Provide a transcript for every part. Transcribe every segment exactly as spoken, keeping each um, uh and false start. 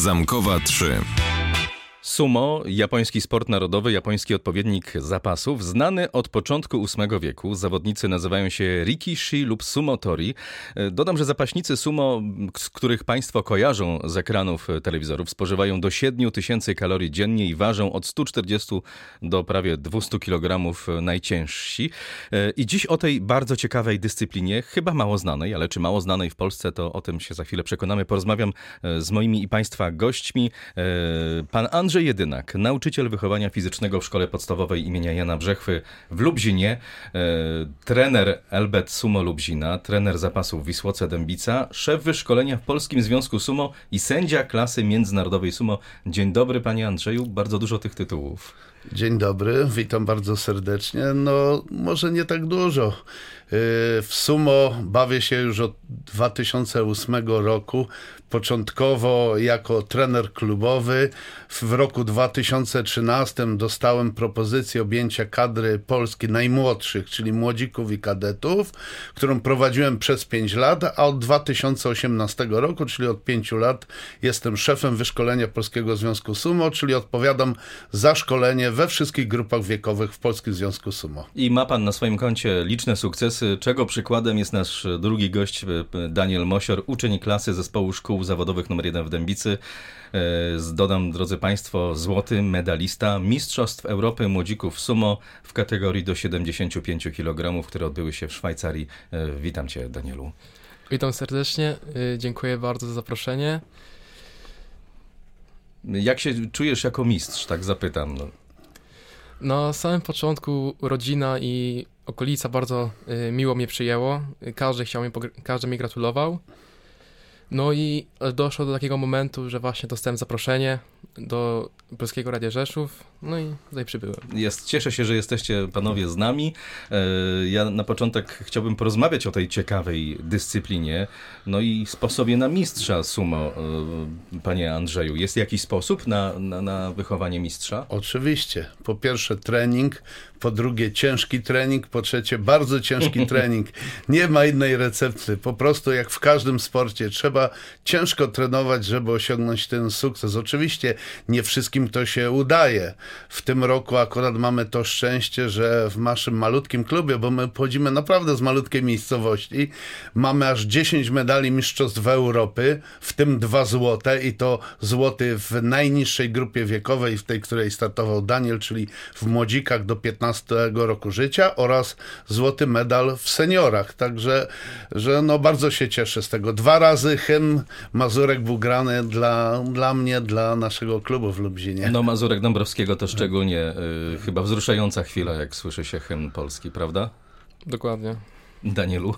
Zamkowa trzy. Sumo, japoński sport narodowy, japoński odpowiednik zapasów, znany od początku ósmego wieku. Zawodnicy nazywają się rikishi lub sumotori. Dodam, że zapaśnicy sumo, z których państwo kojarzą z ekranów telewizorów, spożywają do siedmiu tysięcy kalorii dziennie i ważą od stu czterdziestu do prawie dwustu kilogramów najciężsi. I dziś o tej bardzo ciekawej dyscyplinie, chyba mało znanej, ale czy mało znanej w Polsce, to o tym się za chwilę przekonamy. Porozmawiam z moimi i państwa gośćmi. Pan Andrzej Jedynak, nauczyciel wychowania fizycznego w Szkole Podstawowej imienia Jana Brzechwy w Lubzinie, e, trener Elbet Sumo Lubzina, trener zapasów Wisłoce Dębica, szef wyszkolenia w Polskim Związku Sumo i sędzia klasy międzynarodowej sumo. Dzień dobry, panie Andrzeju, bardzo dużo tych tytułów. Dzień dobry, witam bardzo serdecznie. No, może nie tak dużo. W sumo bawię się już od dwa tysiące ósmego roku. Początkowo jako trener klubowy. W roku dwa tysiące trzynastym dostałem propozycję objęcia kadry Polski najmłodszych, czyli młodzików i kadetów, którą prowadziłem przez pięć lat, a od dwa tysiące osiemnastego roku, czyli od pięciu lat, jestem szefem wyszkolenia Polskiego Związku Sumo, czyli odpowiadam za szkolenie we wszystkich grupach wiekowych w Polskim Związku Sumo. I ma pan na swoim koncie liczne sukcesy, czego przykładem jest nasz drugi gość, Daniel Mosior, uczeń klasy zespołu szkół zawodowych numer jeden w Dębicy. Dodam, drodzy państwo, złoty medalista Mistrzostw Europy Młodzików Sumo w kategorii do siedemdziesięciu pięciu kilogramów, które odbyły się w Szwajcarii. Witam cię, Danielu. Witam serdecznie, dziękuję bardzo za zaproszenie. Jak się czujesz jako mistrz, tak zapytam? No. Na samym początku rodzina i okolica bardzo y, miło mnie przyjęło. Każdy chciał mi, każdy mi gratulował. No i doszło do takiego momentu, że właśnie dostałem zaproszenie do Polskiego Radia Rzeszów, no i tutaj przybyłem. Jest, cieszę się, że jesteście panowie z nami. Ja na początek chciałbym porozmawiać o tej ciekawej dyscyplinie, no i sposobie na mistrza sumo, panie Andrzeju. Jest jakiś sposób na, na, na wychowanie mistrza? Oczywiście. Po pierwsze trening, po drugie ciężki trening, po trzecie bardzo ciężki trening. Nie ma innej recepty. Po prostu jak w każdym sporcie trzeba ciężko trenować, żeby osiągnąć ten sukces. Oczywiście nie wszystkim to się udaje. W tym roku akurat mamy to szczęście, że w naszym malutkim klubie, bo my pochodzimy naprawdę z malutkiej miejscowości, mamy aż dziesięć medali mistrzostw Europy, w tym dwa złote i to złoty w najniższej grupie wiekowej, w tej, której startował Daniel, czyli w młodzikach do piętnastego roku życia, oraz złoty medal w seniorach. Także że no bardzo się cieszę z tego. Dwa razy hymn Mazurek był grany dla, dla mnie, dla naszego klubu w Lublinie. No Mazurek Dąbrowskiego to szczególnie y, chyba wzruszająca chwila, jak słyszy się hymn polski, prawda? Dokładnie. Danielu,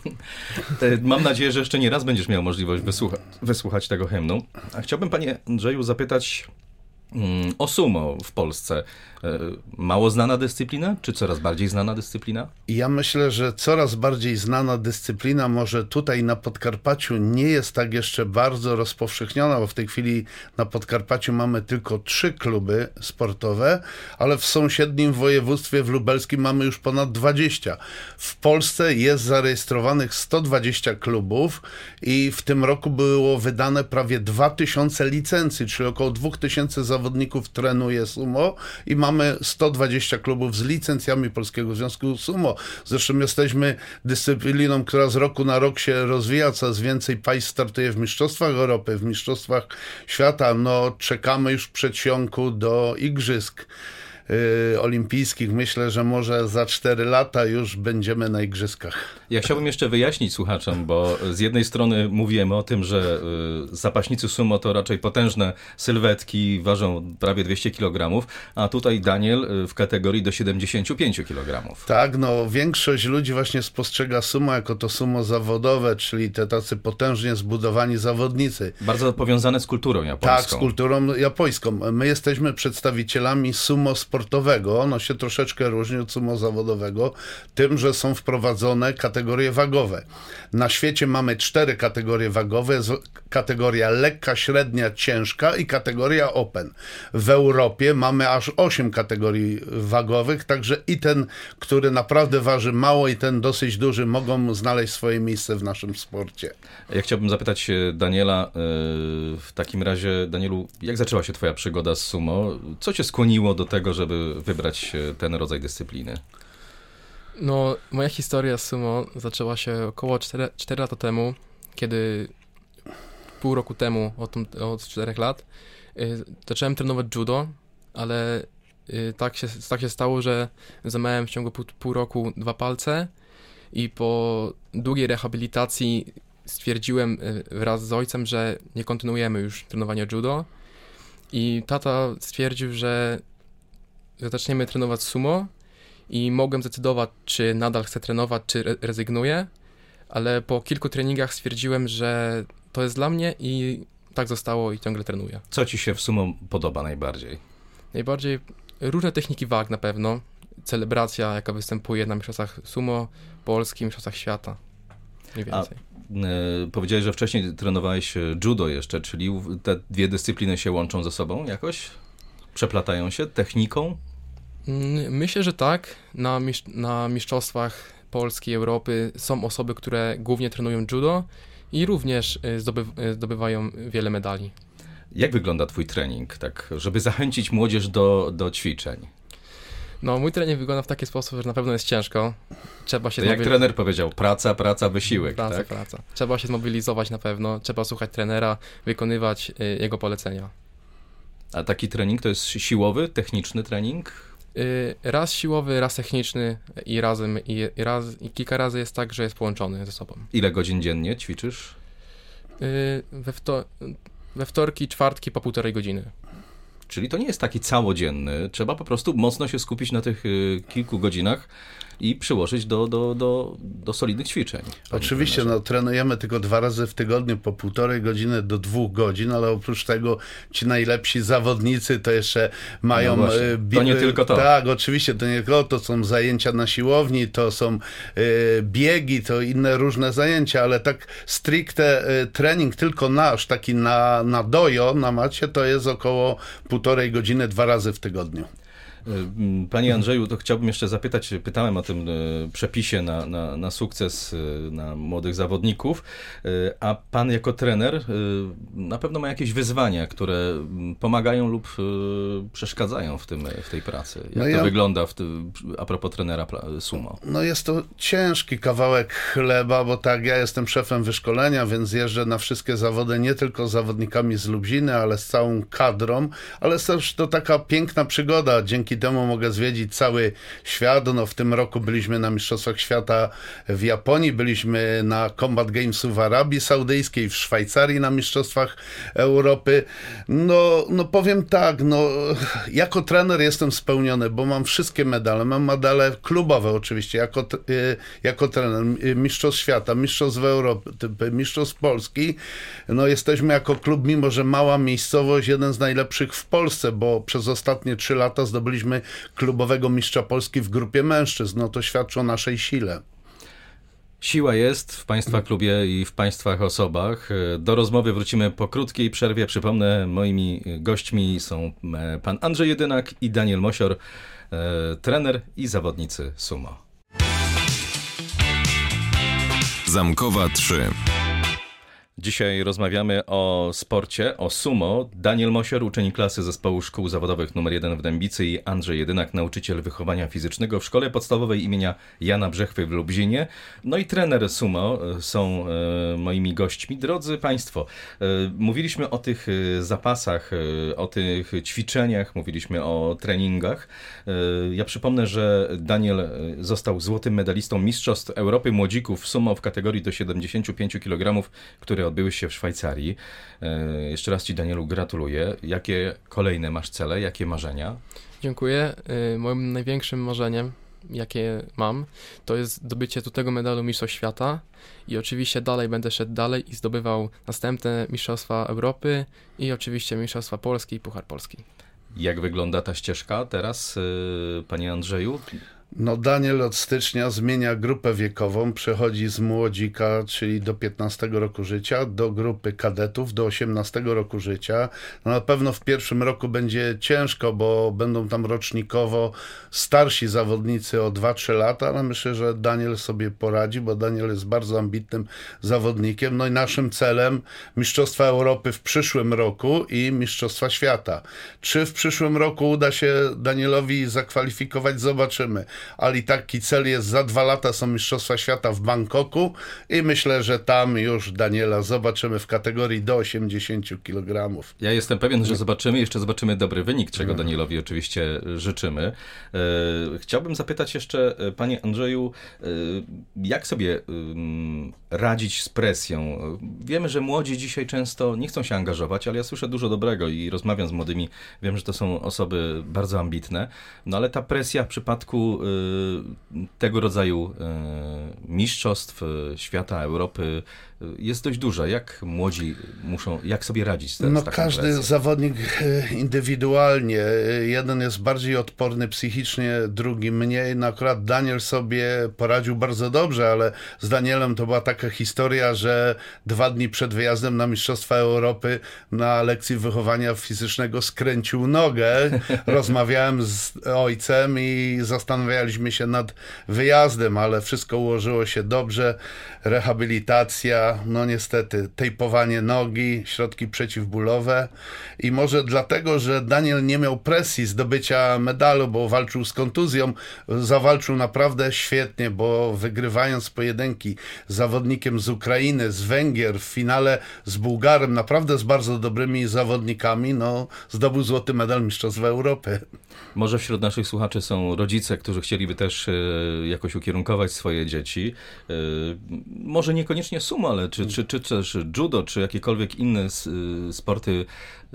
mam nadzieję, że jeszcze nie raz będziesz miał możliwość wysłucha- wysłuchać tego hymnu. A chciałbym, panie Andrzeju, zapytać mm, o sumo w Polsce. Mało znana dyscyplina, czy coraz bardziej znana dyscyplina? Ja myślę, że coraz bardziej znana dyscyplina, może tutaj na Podkarpaciu nie jest tak jeszcze bardzo rozpowszechniona, bo w tej chwili na Podkarpaciu mamy tylko trzy kluby sportowe, ale w sąsiednim województwie w lubelskim mamy już ponad dwadzieścia. W Polsce jest zarejestrowanych sto dwadzieścia klubów i w tym roku było wydane prawie dwa tysiące licencji, czyli około dwa tysiące zawodników trenuje sumo i mamy Mamy sto dwadzieścia klubów z licencjami Polskiego Związku Sumo. Zresztą jesteśmy dyscypliną, która z roku na rok się rozwija. Coraz więcej państw startuje w Mistrzostwach Europy, w Mistrzostwach Świata. No, czekamy już w przedsionku do Igrzysk y, olimpijskich. Myślę, że może za cztery lata już będziemy na Igrzyskach. Ja chciałbym jeszcze wyjaśnić słuchaczom, bo z jednej strony mówimy o tym, że y, zapaśnicy sumo to raczej potężne sylwetki, ważą prawie dwieście kilogramów, a tutaj Daniel y, w kategorii do siedemdziesięciu pięciu kilogramów. Tak, no większość ludzi właśnie spostrzega sumo jako to sumo zawodowe, czyli te tacy potężnie zbudowani zawodnicy. Bardzo powiązane z kulturą japońską. Tak, z kulturą japońską. My jesteśmy przedstawicielami sumo sport sportowego, ono się troszeczkę różni od sumo zawodowego, tym, że są wprowadzone kategorie wagowe. Na świecie mamy cztery kategorie wagowe, kategoria lekka, średnia, ciężka i kategoria open. W Europie mamy aż osiem kategorii wagowych, także i ten, który naprawdę waży mało, i ten dosyć duży mogą znaleźć swoje miejsce w naszym sporcie. Ja chciałbym zapytać Daniela, w takim razie, Danielu, jak zaczęła się twoja przygoda z sumo? Co cię skłoniło do tego, żeby wybrać ten rodzaj dyscypliny? No, moja historia z sumo zaczęła się około cztery lata temu, kiedy pół roku temu, od, od czterech lat, y, zacząłem trenować judo, ale y, tak, się, tak się stało, że złamałem w ciągu pół, pół roku dwa palce i po długiej rehabilitacji stwierdziłem y, wraz z ojcem, że nie kontynuujemy już trenowania judo i tata stwierdził, że zaczniemy trenować sumo i mogłem zdecydować, czy nadal chcę trenować, czy re- rezygnuję, ale po kilku treningach stwierdziłem, że to jest dla mnie i tak zostało i ciągle trenuję. Co ci się w sumo podoba najbardziej? Najbardziej różne techniki wag na pewno, celebracja, jaka występuje na mistrzostwach sumo, polskich mistrzostwach świata, mniej więcej. A, y, powiedziałeś, że wcześniej trenowałeś judo jeszcze, czyli te dwie dyscypliny się łączą ze sobą jakoś? Przeplatają się techniką? Myślę, że tak. Na, mistrz- na mistrzostwach Polski, Europy są osoby, które głównie trenują judo i również zdoby- zdobywają wiele medali. Jak wygląda twój trening, tak, żeby zachęcić młodzież do, do ćwiczeń? No, mój trening wygląda w taki sposób, że na pewno jest ciężko. Trzeba się To jak zmobiliz- trener powiedział, praca, praca, wysiłek, praca, tak? praca. Trzeba się zmobilizować na pewno, trzeba słuchać trenera, wykonywać y, jego polecenia. A taki trening to jest siłowy, techniczny trening? Y, raz siłowy, raz techniczny i razem i, i, raz, i kilka razy jest tak, że jest połączony ze sobą. Ile godzin dziennie ćwiczysz? Y, we, wto- we wtorki, czwartki po półtorej godziny. Czyli to nie jest taki całodzienny. Trzeba po prostu mocno się skupić na tych y, kilku godzinach i przyłożyć do, do, do, do solidnych ćwiczeń. Oczywiście, no, trenujemy tylko dwa razy w tygodniu po półtorej godziny do dwóch godzin, ale oprócz tego ci najlepsi zawodnicy to jeszcze mają... No właśnie, bi- to nie tylko to. Tak, oczywiście, to nie tylko to, są zajęcia na siłowni, to są y, biegi, to inne różne zajęcia, ale tak stricte y, trening tylko nasz, taki na, na dojo, na macie, to jest około półtorej godziny dwa razy w tygodniu. Panie Andrzeju, to chciałbym jeszcze zapytać, pytałem o tym przepisie na, na, na sukces na młodych zawodników, a pan jako trener na pewno ma jakieś wyzwania, które pomagają lub przeszkadzają w, tym, w tej pracy. Jak no to ja... wygląda w tym, a propos trenera sumo? No jest to ciężki kawałek chleba, bo tak, ja jestem szefem wyszkolenia, więc jeżdżę na wszystkie zawody, nie tylko z zawodnikami z Lubliny, ale z całą kadrą, ale też to taka piękna przygoda, dzięki temu mogę zwiedzić cały świat. No, w tym roku byliśmy na Mistrzostwach Świata w Japonii, byliśmy na Combat Gamesu w Arabii Saudyjskiej, w Szwajcarii na Mistrzostwach Europy. No, no powiem tak, no jako trener jestem spełniony, bo mam wszystkie medale. Mam medale klubowe oczywiście, jako, jako trener, Mistrzostw Świata, Mistrzostw Europy, Mistrzostw Polski. No jesteśmy jako klub, mimo że mała miejscowość, jeden z najlepszych w Polsce, bo przez ostatnie trzy lata zdobyliśmy klubowego mistrza Polski w grupie mężczyzn. No to świadczy o naszej sile. Siła jest w Państwa klubie i w Państwa osobach. Do rozmowy wrócimy po krótkiej przerwie. Przypomnę, moimi gośćmi są pan Andrzej Jedynak i Daniel Mosior, trener i zawodnicy sumo. Zamkowa trzy. Dzisiaj rozmawiamy o sporcie, o sumo. Daniel Mosior, uczennik klasy Zespołu Szkół Zawodowych numer jeden w Dębicy, i Andrzej Jedynak, nauczyciel wychowania fizycznego w Szkole Podstawowej imienia Jana Brzechwy w Lublinie. No i trener sumo są e, moimi gośćmi. Drodzy Państwo, e, mówiliśmy o tych zapasach, e, o tych ćwiczeniach, mówiliśmy o treningach. E, ja przypomnę, że Daniel został złotym medalistą Mistrzostw Europy Młodzików sumo w kategorii do siedemdziesiąt pięć kilogramów, które odbyły się w Szwajcarii. Jeszcze raz Ci, Danielu, gratuluję. Jakie kolejne masz cele, jakie marzenia? Dziękuję. Moim największym marzeniem, jakie mam, to jest zdobycie złotego medalu Mistrzostw Świata i oczywiście dalej będę szedł dalej i zdobywał następne Mistrzostwa Europy i oczywiście Mistrzostwa Polski i Puchar Polski. Jak wygląda ta ścieżka teraz, panie Andrzeju? No Daniel od stycznia zmienia grupę wiekową, przechodzi z młodzika, czyli do piętnastego roku życia, do grupy kadetów, do osiemnastego roku życia. No na pewno w pierwszym roku będzie ciężko, bo będą tam rocznikowo starsi zawodnicy o dwa trzy lata, ale myślę, że Daniel sobie poradzi, bo Daniel jest bardzo ambitnym zawodnikiem. No i naszym celem Mistrzostwa Europy w przyszłym roku i Mistrzostwa Świata. Czy w przyszłym roku uda się Danielowi zakwalifikować? Zobaczymy. Ale i taki cel jest, za dwa lata są Mistrzostwa Świata w Bangkoku i myślę, że tam już Daniela zobaczymy w kategorii do osiemdziesięciu kilogramów. Ja jestem pewien, że zobaczymy, jeszcze zobaczymy dobry wynik, czego Danielowi oczywiście życzymy. Chciałbym zapytać jeszcze, panie Andrzeju, jak sobie radzić z presją? Wiemy, że młodzi dzisiaj często nie chcą się angażować, ale ja słyszę dużo dobrego i rozmawiam z młodymi. Wiem, że to są osoby bardzo ambitne, no ale ta presja w przypadku tego rodzaju mistrzostw świata, Europy jest dość duża. Jak młodzi muszą, jak sobie radzić z, no, z taką każdy presją? zawodnik indywidualnie. Jeden jest bardziej odporny psychicznie, drugi mniej. No akurat Daniel sobie poradził bardzo dobrze, ale z Danielem to była taka historia, że dwa dni przed wyjazdem na Mistrzostwa Europy na lekcji wychowania fizycznego skręcił nogę. Rozmawiałem z ojcem i zastanawialiśmy się nad wyjazdem, ale wszystko ułożyło się dobrze. Rehabilitacja, no niestety tejpowanie nogi, środki przeciwbólowe i może dlatego, że Daniel nie miał presji zdobycia medalu, bo walczył z kontuzją, zawalczył naprawdę świetnie, bo wygrywając pojedynki z zawodnikiem z Ukrainy, z Węgier, w finale z Bułgarem, naprawdę z bardzo dobrymi zawodnikami, no zdobył złoty medal Mistrzostw Europy. Może wśród naszych słuchaczy są rodzice, którzy chcieliby też jakoś ukierunkować swoje dzieci. Może niekoniecznie sumo, ale czy, czy, czy też judo, czy jakiekolwiek inne sporty.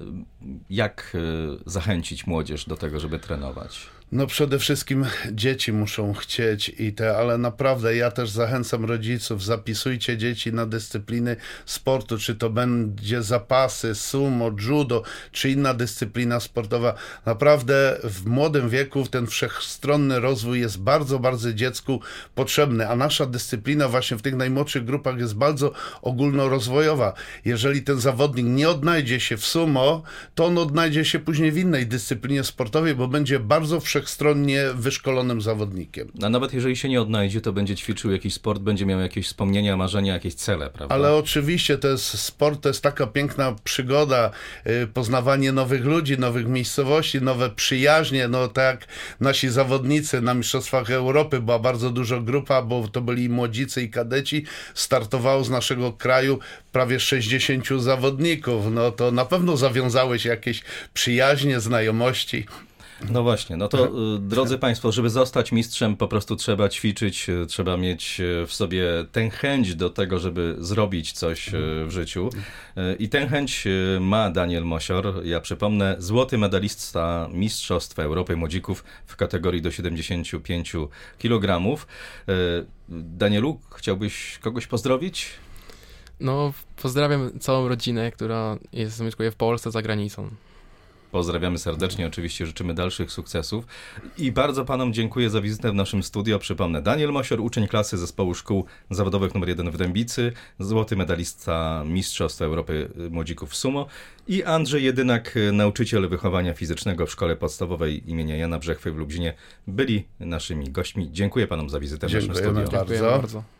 Jak zachęcić młodzież do tego, żeby trenować? No przede wszystkim dzieci muszą chcieć i te, ale naprawdę ja też zachęcam rodziców, zapisujcie dzieci na dyscypliny sportu, czy to będzie zapasy, sumo, judo, czy inna dyscyplina sportowa. Naprawdę w młodym wieku ten wszechstronny rozwój jest bardzo, bardzo dziecku potrzebny, a nasza dyscyplina właśnie w tych najmłodszych grupach jest bardzo ogólnorozwojowa. Jeżeli ten zawodnik nie odnajdzie się w sumo, to on odnajdzie się później w innej dyscyplinie sportowej, bo będzie bardzo wszechstronnie wyszkolonym zawodnikiem. A nawet jeżeli się nie odnajdzie, to będzie ćwiczył jakiś sport, będzie miał jakieś wspomnienia, marzenia, jakieś cele, prawda? Ale oczywiście to jest sport, to jest taka piękna przygoda, poznawanie nowych ludzi, nowych miejscowości, nowe przyjaźnie, no tak jak nasi zawodnicy na Mistrzostwach Europy, była bardzo duża grupa, bo to byli młodzicy i kadeci, startowało z naszego kraju prawie sześćdziesięciu zawodników, no to na pewno zawiązały się jakieś przyjaźnie, znajomości. No właśnie, no to drodzy Państwo, żeby zostać mistrzem, po prostu trzeba ćwiczyć, trzeba mieć w sobie tę chęć do tego, żeby zrobić coś w życiu. I tę chęć ma Daniel Mosior. Ja przypomnę, złoty medalista Mistrzostw Europy Młodzików w kategorii do siedemdziesięciu pięciu kilogramów. Danielu, chciałbyś kogoś pozdrowić? No, pozdrawiam całą rodzinę, która jest, mieszkuje w Polsce, za granicą. Pozdrawiamy serdecznie, oczywiście życzymy dalszych sukcesów i bardzo panom dziękuję za wizytę w naszym studio. Przypomnę, Daniel Mosior, uczeń klasy Zespołu Szkół Zawodowych numer jeden w Dębicy, złoty medalista Mistrzostw Europy Młodzików w sumo i Andrzej Jedynak, nauczyciel wychowania fizycznego w Szkole Podstawowej imienia Jana Brzechwy w Lublinie, byli naszymi gośćmi. Dziękuję panom za wizytę w naszym studio. Dziękujemy bardzo. Dziękuję bardzo.